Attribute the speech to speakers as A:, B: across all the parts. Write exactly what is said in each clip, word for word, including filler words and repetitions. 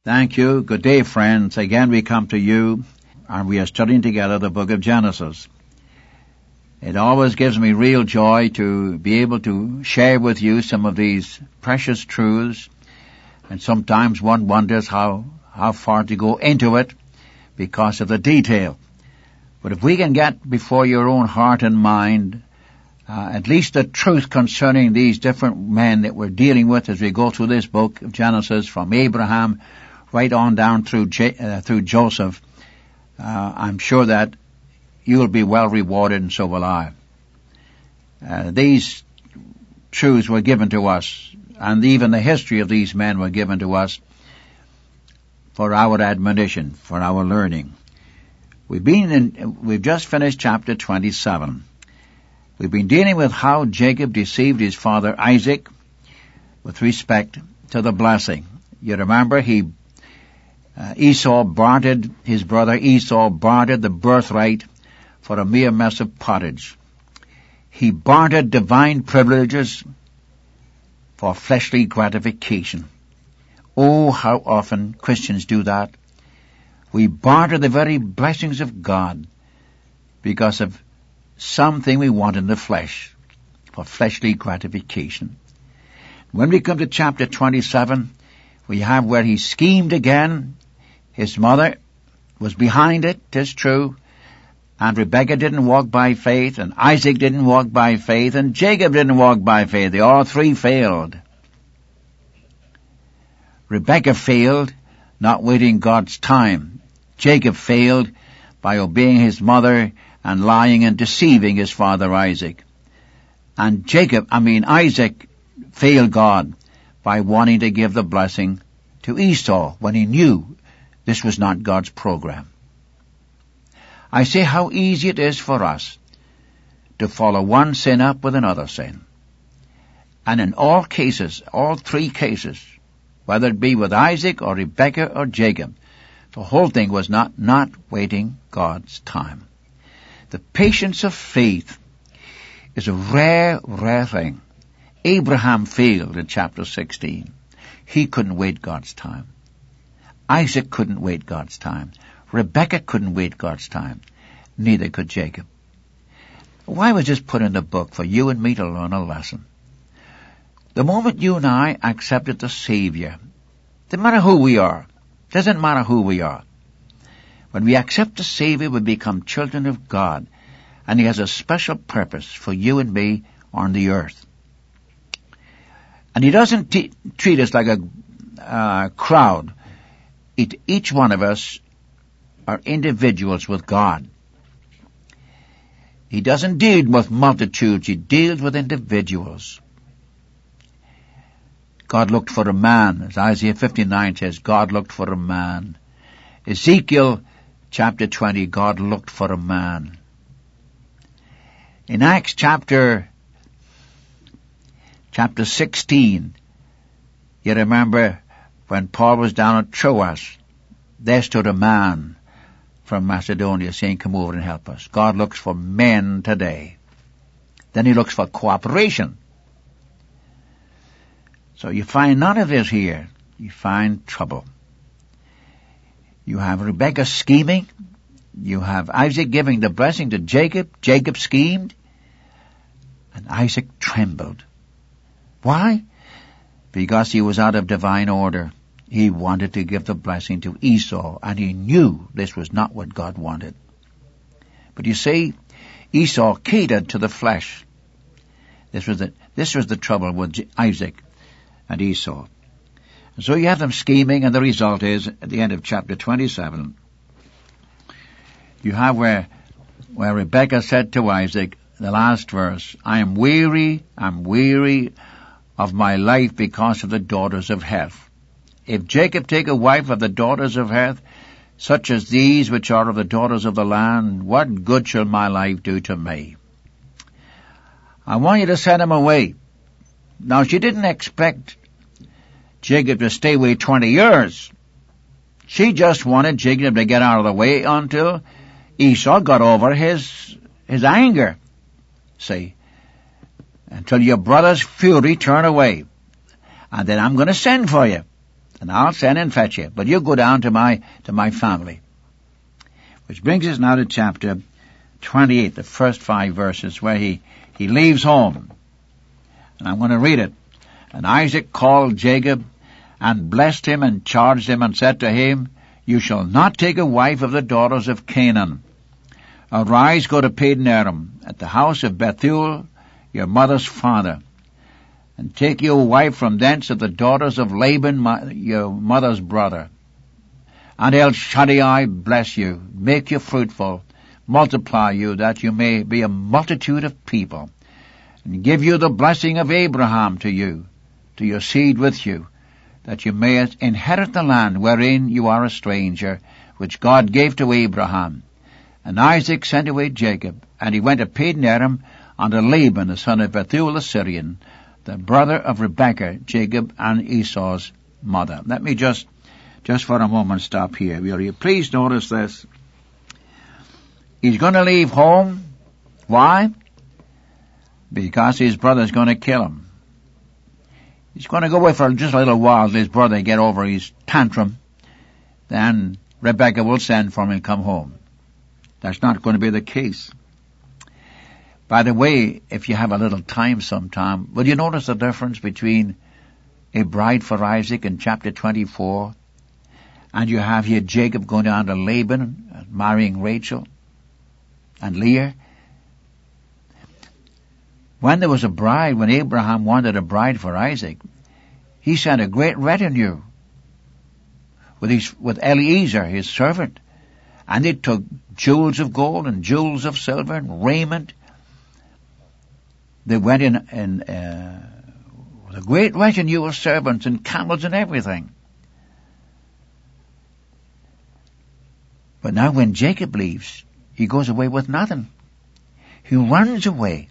A: Thank you. Good day, friends. Again, we come to you, and we are studying together the book of Genesis. It always gives me real joy to be able to share with you some of these precious truths, and sometimes one wonders how, how far to go into it because of the detail. But if we can get before your own heart and mind uh, at least the truth concerning these different men that we're dealing with as we go through this book of Genesis, from Abraham right on down through J- uh, through Joseph, uh, I'm sure that you'll be well rewarded, and so will I. Uh, these truths were given to us, and even the history of these men were given to us for our admonition, for our learning. We've been in, we've just finished chapter twenty-seven. We've been dealing with how Jacob deceived his father Isaac with respect to the blessing. You remember he Uh, Esau bartered, his brother Esau bartered the birthright for a mere mess of pottage. He bartered divine privileges for fleshly gratification. Oh, how often Christians do that. We barter the very blessings of God because of something we want in the flesh, for fleshly gratification. When we come to chapter twenty-seven, we have where he schemed again. His mother was behind it, 'tis true, and Rebekah didn't walk by faith, and Isaac didn't walk by faith, and Jacob didn't walk by faith. They all three failed. Rebekah failed, not waiting God's time. Jacob failed by obeying his mother and lying and deceiving his father Isaac. And Jacob, I mean Isaac, failed God by wanting to give the blessing to Esau when he knew this was not God's program. I say how easy it is for us to follow one sin up with another sin. And in all cases, all three cases, whether it be with Isaac or Rebekah or Jacob, the whole thing was not, not waiting God's time. The patience of faith is a rare, rare thing. Abraham failed in chapter sixteen. He couldn't wait God's time. Isaac couldn't wait God's time. Rebekah couldn't wait God's time. Neither could Jacob. Why was this put in the book? For you and me to learn a lesson. The moment you and I accepted the Savior, doesn't matter who we are, doesn't matter who we are. When we accept the Savior, we become children of God, and He has a special purpose for you and me on the earth. And He doesn't t- treat us like a uh, crowd. It, each one of us are individuals with God. He doesn't deal with multitudes. He deals with individuals. God looked for a man. As Isaiah fifty-nine says, God looked for a man. Ezekiel chapter twenty, God looked for a man. In Acts chapter chapter sixteen, you remember when Paul was down at Troas, there stood a man from Macedonia saying, come over and help us. God looks for men today. Then He looks for cooperation. So you find none of this here. You find trouble. You have Rebekah scheming. You have Isaac giving the blessing to Jacob. Jacob schemed. And Isaac trembled. Why? Because he was out of divine order. He wanted to give the blessing to Esau, and he knew this was not what God wanted. But you see, Esau catered to the flesh. This was the, this was the trouble with Isaac and Esau. And so you have them scheming, and the result is, at the end of chapter twenty-seven, you have where, where Rebekah said to Isaac, the last verse, I am weary, I'm weary of my life because of the daughters of Heth. If Jacob take a wife of the daughters of Heth, such as these which are of the daughters of the land, what good shall my life do to me? I want you to send him away. Now, she didn't expect Jacob to stay away twenty years. She just wanted Jacob to get out of the way until Esau got over his, his anger. See, until your brother's fury turn away. And then I'm going to send for you. and I'll send and fetch you. But you go down to my, to my family. Which brings us now to chapter twenty-eight, the first five verses, where he, he leaves home. And I'm going to read it. And Isaac called Jacob, and blessed him, and charged him, and said to him, You shall not take a wife of the daughters of Canaan. Arise, go to Padan Aram, at the house of Bethuel, your mother's father, and take you a wife from thence of the daughters of Laban, my, your mother's brother. And El Shaddai bless you, make you fruitful, multiply you, that you may be a multitude of people, and give you the blessing of Abraham to you, to your seed with you, that you may inherit the land wherein you are a stranger, which God gave to Abraham. And Isaac sent away Jacob, and he went to Padan Aram unto Laban, the son of Bethuel the Syrian, the brother of Rebekah, Jacob and Esau's mother. Let me just, just for a moment stop here. Will you please notice this? He's going to leave home. Why? Because his brother's going to kill him. He's going to go away for just a little while till his brother get over his tantrum. Then Rebekah will send for him and come home. That's not going to be the case. By the way, if you have a little time sometime, will you notice the difference between a bride for Isaac in chapter twenty-four, and you have here Jacob going down to Laban and marrying Rachel and Leah? When there was a bride, when Abraham wanted a bride for Isaac, he sent a great retinue with his, with Eliezer, his servant, and they took jewels of gold and jewels of silver and raiment. They went in, in uh, with a great retinue of servants and camels and everything. But now when Jacob leaves, he goes away with nothing. He runs away.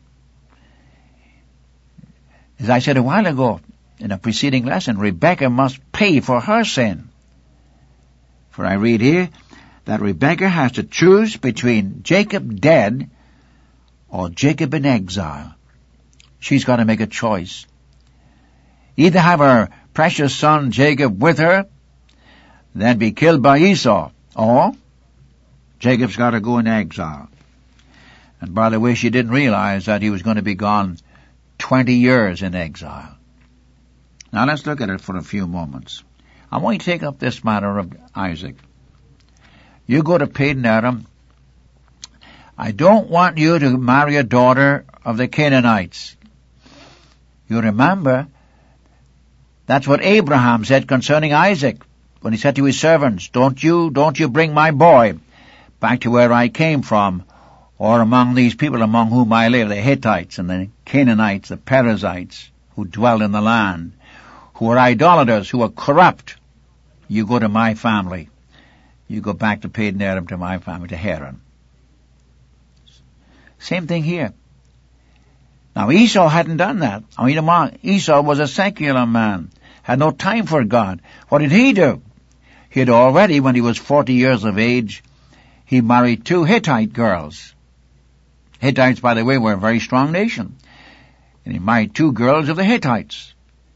A: As I said a while ago in a preceding lesson, Rebekah must pay for her sin. For I read here that Rebekah has to choose between Jacob dead or Jacob in exile. She's got to make a choice. Either have her precious son Jacob with her, then be killed by Esau, or Jacob's got to go in exile. And by the way, she didn't realize that he was going to be gone twenty years in exile. Now let's look at it for a few moments. I want to take up this matter of Isaac. You go to Padan Aram. I don't want you to marry a daughter of the Canaanites. You remember, that's what Abraham said concerning Isaac, when he said to his servants, Don't you, don't you bring my boy back to where I came from, or among these people among whom I live, the Hittites and the Canaanites, the Perizzites, who dwell in the land, who are idolaters, who are corrupt. You go to my family. You go back to Padan Aram, to my family, to Haran. Same thing here. Now Esau hadn't done that. I mean, Esau was a secular man, had no time for God. What did he do? He had already, when he was forty years of age, he married two Hittite girls. Hittites, by the way, were a very strong nation. And he married two girls of the Hittites.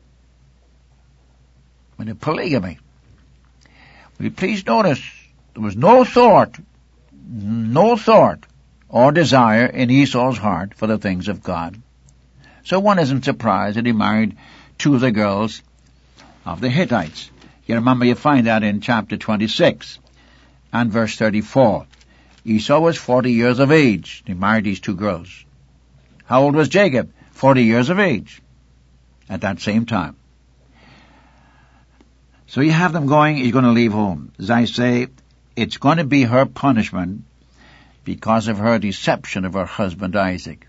A: With a polygamy. Will you please notice, there was no thought, no thought or desire in Esau's heart for the things of God. So one isn't surprised that he married two of the girls of the Hittites. You remember, you find that in chapter twenty-six and verse thirty-four. Esau was forty years of age. He married these two girls. How old was Jacob? Forty years of age at that same time. So you have them going, he's going to leave home. As I say, it's going to be her punishment because of her deception of her husband Isaac.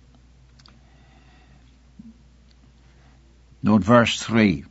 A: Note verse three.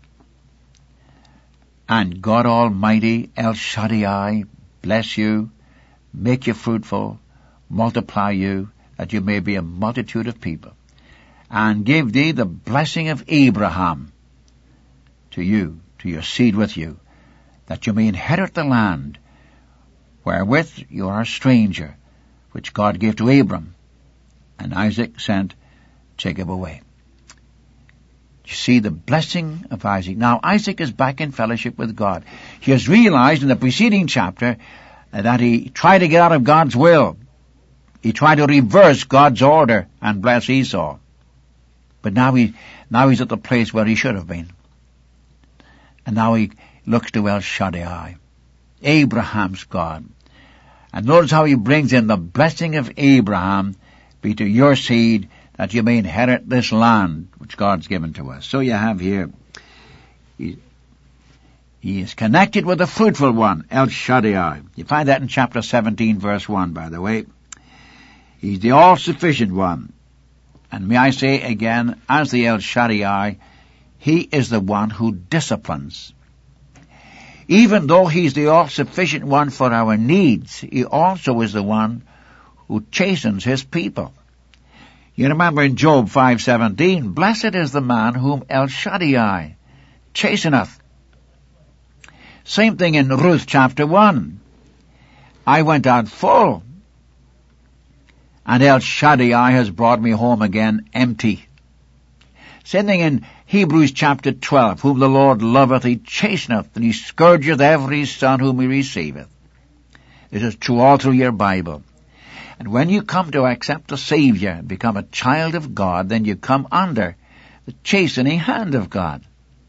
A: And God Almighty, El Shaddai, bless you, make you fruitful, multiply you, that you may be a multitude of people, and give thee the blessing of Abraham to you, to your seed with you, that you may inherit the land wherewith you are a stranger, which God gave to Abram. And Isaac sent Jacob away. You see the blessing of Isaac. Now Isaac is back in fellowship with God. He has realized in the preceding chapter that he tried to get out of God's will. He tried to reverse God's order and bless Esau. But now he, now he's at the place where he should have been. And now he looks to El Shaddai, Abraham's God. And notice how he brings in the blessing of Abraham be to your seed, that you may inherit this land which God's given to us. So you have here, he, he is connected with the fruitful one, El Shaddai. You find that in chapter seventeen, verse one, by the way. He's the all-sufficient one. And may I say again, as the El Shaddai, he is the one who disciplines. Even though he's the all-sufficient one for our needs, he also is the one who chastens his people. You remember in Job five seventeen, blessed is the man whom El Shaddai chasteneth. Same thing in Ruth chapter one. I went out full, and El Shaddai has brought me home again empty. Same thing in Hebrews chapter twelve, whom the Lord loveth, he chasteneth, and he scourgeth every son whom he receiveth. This is true all through your Bible. And when you come to accept the Savior and become a child of God, then you come under the chastening hand of God.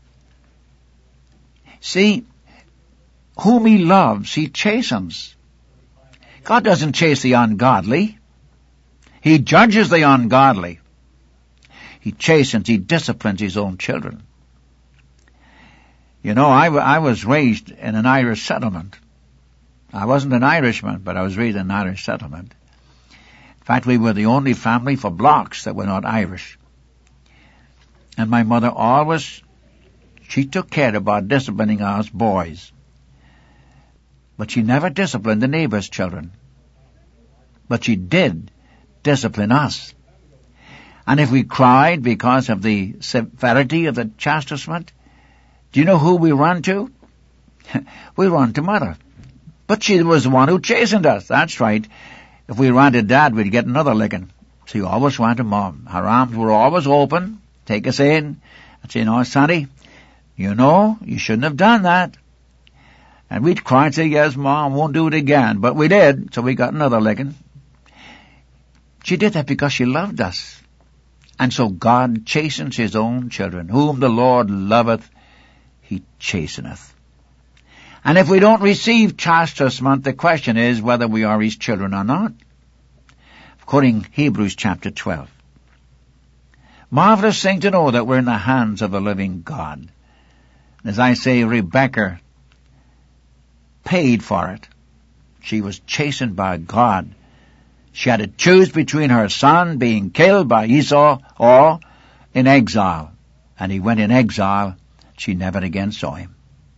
A: See, whom he loves, he chastens. God doesn't chase the ungodly. He judges the ungodly. He chastens, he disciplines his own children. You know, I, I was raised in an Irish settlement. I wasn't an Irishman, but I was raised in an Irish settlement. In fact, we were the only family for blocks that were not Irish. And my mother always, she took care about disciplining us boys. But she never disciplined the neighbor's children. But she did discipline us. And if we cried because of the severity of the chastisement, do you know who we run to? We run to Mother. But she was the one who chastened us. That's right. If we ran to Dad, we'd get another licking. So you always ran to Mom. Her arms were always open, take us in, and say, no, Sonny, you know, you shouldn't have done that. And we'd cry and say, yes, Mom, won't do it again. But we did, so we got another licking. She did that because she loved us. And so God chastens his own children. Whom the Lord loveth, he chasteneth. And if we don't receive chastisement, the question is whether we are his children or not. Quoting Hebrews chapter twelve. Marvelous thing to know that we're in the hands of the living God. As I say, Rebekah paid for it. She was chastened by God. She had to choose between her son being killed by Esau or in exile. And he went in exile. She never again saw him.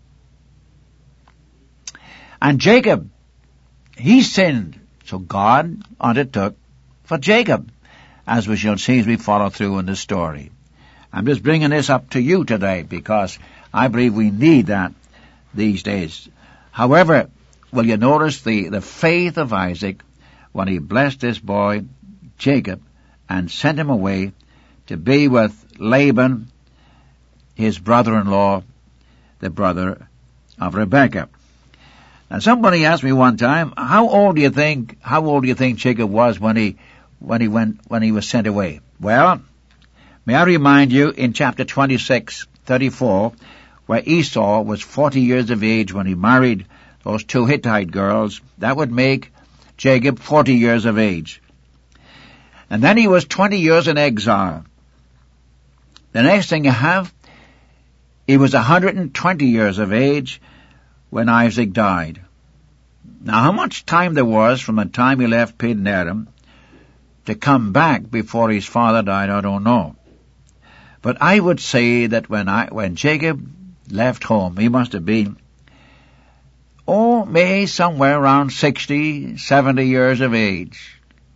A: And Jacob, he sinned. So God undertook for Jacob, as we shall see as we follow through in the story. I'm just bringing this up to you today because I believe we need that these days. However, will you notice the, the faith of Isaac when he blessed this boy, Jacob, and sent him away to be with Laban, his brother-in-law, the brother of Rebekah. Now somebody asked me one time, how old do you think, how old do you think Jacob was when he, when he went, when he was sent away? Well, may I remind you in chapter twenty-six, thirty-four, where Esau was forty years of age when he married those two Hittite girls, that would make Jacob forty years of age. And then he was twenty years in exile. The next thing you have, he was one hundred twenty years of age when Isaac died. Now, how much time there was from the time he left Padan Aram to come back before his father died, I don't know. But I would say that when I, when Jacob left home, he must have been, oh, maybe somewhere around sixty, seventy years of age.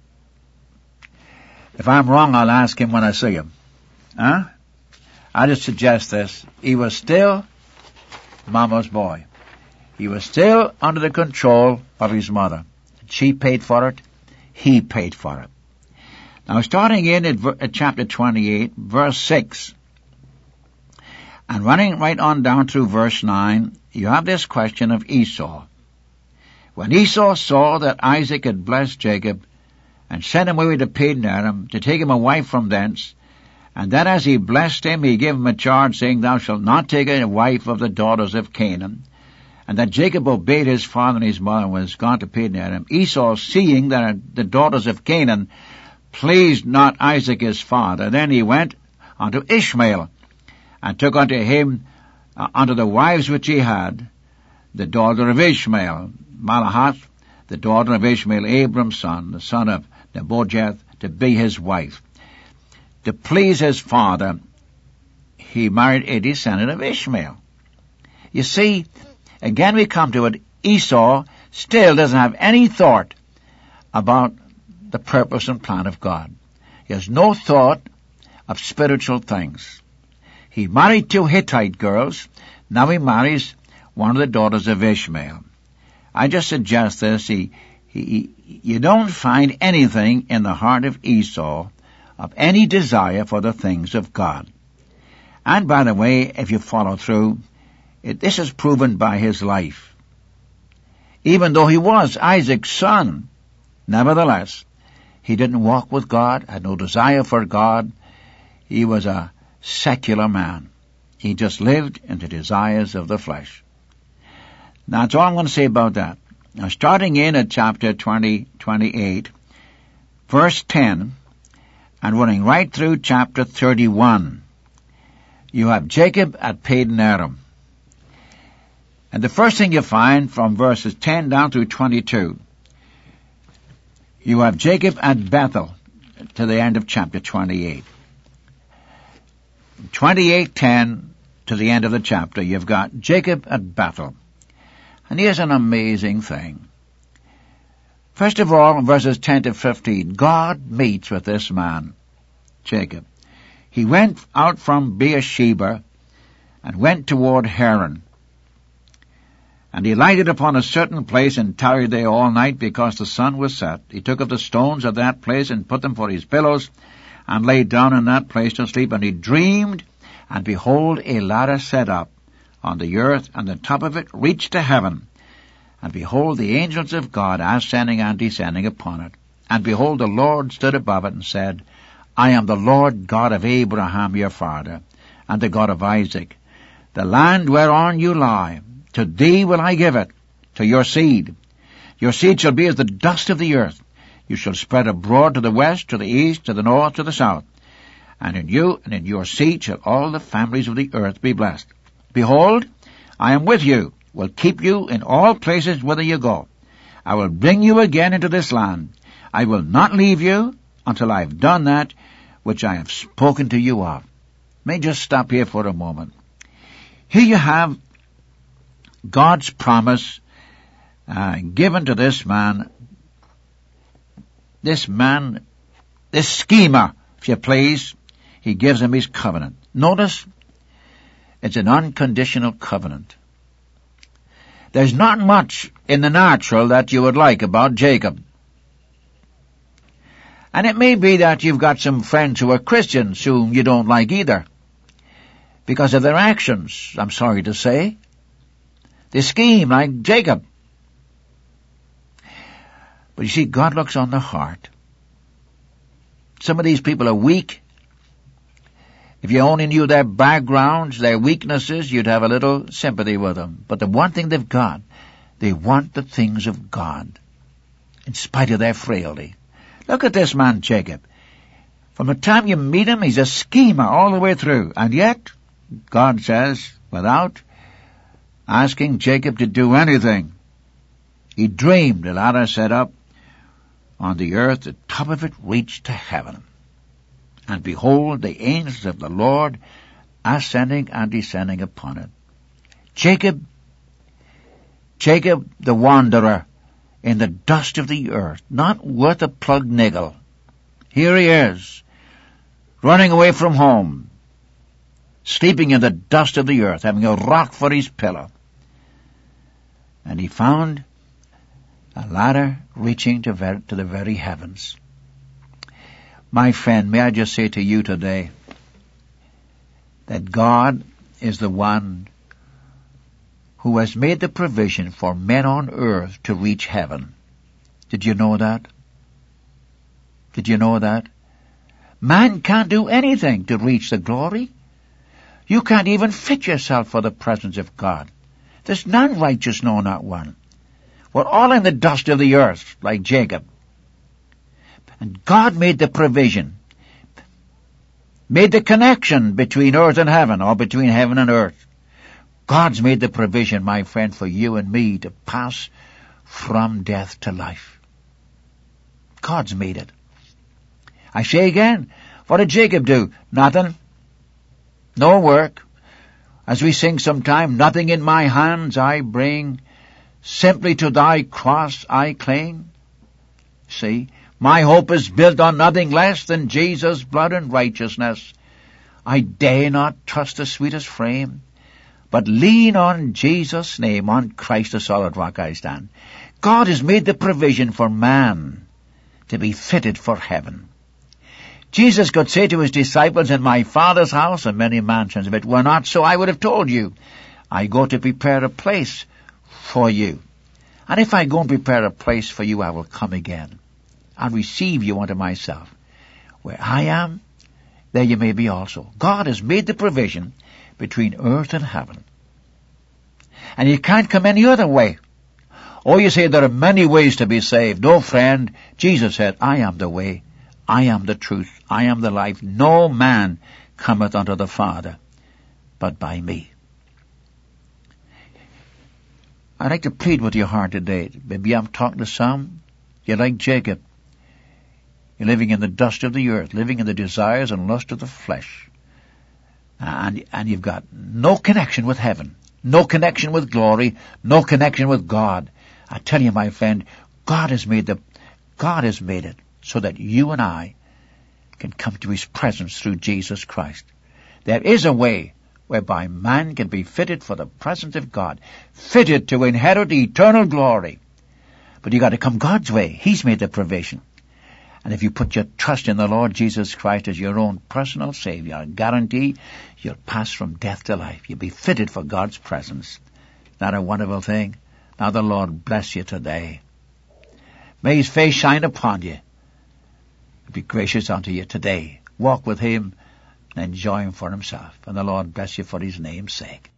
A: If I'm wrong, I'll ask him when I see him. Huh? I just suggest this. He was still Mama's boy. He was still under the control of his mother. She paid for it. He paid for it. Now, starting in at, at chapter twenty-eight, verse six, And running right on down through verse nine, you have this question of Esau. When Esau saw that Isaac had blessed Jacob, and sent him away to Padan-aram, to take him a wife from thence, and that as he blessed him, he gave him a charge, saying, Thou shalt not take a wife of the daughters of Canaan, and that Jacob obeyed his father and his mother, and was gone to Padan-aram. Esau, seeing that the daughters of Canaan pleased not Isaac his father, then he went unto Ishmael, and took unto him uh, unto the wives which he had, the daughter of Ishmael, Malahath, the daughter of Ishmael, Abram's son, the son of Nebuchadnezzar, to be his wife. To please his father, he married a descendant of Ishmael. You see, again we come to it, Esau still doesn't have any thought about the purpose and plan of God. He has no thought of spiritual things. He married two Hittite girls, now he marries one of the daughters of Ishmael. I just suggest this, he, he, you don't find anything in the heart of Esau of any desire for the things of God. And by the way, if you follow through, it, this is proven by his life. Even though he was Isaac's son, nevertheless, he didn't walk with God, had no desire for God. He was a secular man. He just lived in the desires of the flesh. Now, that's all I'm going to say about that. Now, starting in at chapter twenty, twenty-eight, verse ten, and running right through chapter thirty-one, you have Jacob at Padan-aram. And the first thing you find from verses ten down through twenty-two, you have Jacob at Bethel to the end of chapter twenty-eight. twenty-eight ten to the end of the chapter, you've got Jacob at Bethel. And here's an amazing thing. First of all, in verses ten to fifteen, God meets with this man, Jacob. He went out from Beersheba and went toward Haran. And he lighted upon a certain place and tarried there all night because the sun was set. He took up the stones of that place and put them for his pillows and lay down in that place to sleep. And he dreamed, and behold, a ladder set up on the earth, and the top of it reached to heaven. And behold, the angels of God ascending and descending upon it. And behold, the Lord stood above it and said, I am the Lord God of Abraham your father, and the God of Isaac. The land whereon you lie, to thee will I give it, to your seed. Your seed shall be as the dust of the earth. You shall spread abroad to the west, to the east, to the north, to the south. And in you and in your seed shall all the families of the earth be blessed. Behold, I am with you, will keep you in all places whither you go. I will bring you again into this land. I will not leave you until I have done that which I have spoken to you of. May just stop here for a moment. Here you have God's promise uh, given to this man, this man, this schemer, if you please. He gives him his covenant. Notice, it's an unconditional covenant. There's not much in the natural that you would like about Jacob. And it may be that you've got some friends who are Christians whom you don't like either, because of their actions, I'm sorry to say. They scheme like Jacob. But you see, God looks on the heart. Some of these people are weak. If you only knew their backgrounds, their weaknesses, you'd have a little sympathy with them. But the one thing they've got, they want the things of God, in spite of their frailty. Look at this man, Jacob. From the time you meet him, he's a schemer all the way through. And yet, God says, without asking Jacob to do anything, he dreamed a ladder set up on the earth, the top of it reached to heaven. And behold, the angels of the Lord ascending and descending upon it. Jacob, Jacob the wanderer in the dust of the earth, not worth a plug nickel. Here he is, running away from home, sleeping in the dust of the earth, having a rock for his pillow. And he found a ladder reaching to, ver- to the very heavens. My friend, may I just say to you today that God is the one who has made the provision for men on earth to reach heaven. Did you know that? Did you know that? Man can't do anything to reach the glory. You can't even fit yourself for the presence of God. There's none righteous, no, not one. We're all in the dust of the earth, like Jacob. And God made the provision, made the connection between earth and heaven, or between heaven and earth. God's made the provision, my friend, for you and me to pass from death to life. God's made it. I say again, what did Jacob do? Nothing. No work. As we sing sometime, nothing in my hands I bring, simply to thy cross I cling. See, my hope is built on nothing less than Jesus' blood and righteousness. I dare not trust the sweetest frame, but lean on Jesus' name, on Christ the solid rock I stand. God has made the provision for man to be fitted for heaven. Jesus could say to his disciples, in my Father's house are many mansions. If it were not so, I would have told you. I go to prepare a place for you. And if I go and prepare a place for you, I will come again and receive you unto myself. Where I am, there you may be also. God has made the provision between earth and heaven. And you can't come any other way. Oh, you say there are many ways to be saved. No, friend, Jesus said, I am the way, I am the truth, I am the life. No man cometh unto the Father but by me. I'd like to plead with your heart today. Maybe I'm talking to some. You're like Jacob. You're living in the dust of the earth, living in the desires and lust of the flesh. And, and you've got no connection with heaven, no connection with glory, no connection with God. I tell you, my friend, God has made the, God has made it so that you and I can come to his presence through Jesus Christ. There is a way whereby man can be fitted for the presence of God, fitted to inherit eternal glory. But you got to come God's way. He's made the provision. And if you put your trust in the Lord Jesus Christ as your own personal Savior, I guarantee you'll pass from death to life. You'll be fitted for God's presence. Not a wonderful thing? Now the Lord bless you today. May his face shine upon you. Be gracious unto you today. Walk with him and enjoy him for himself. And the Lord bless you for his name's sake.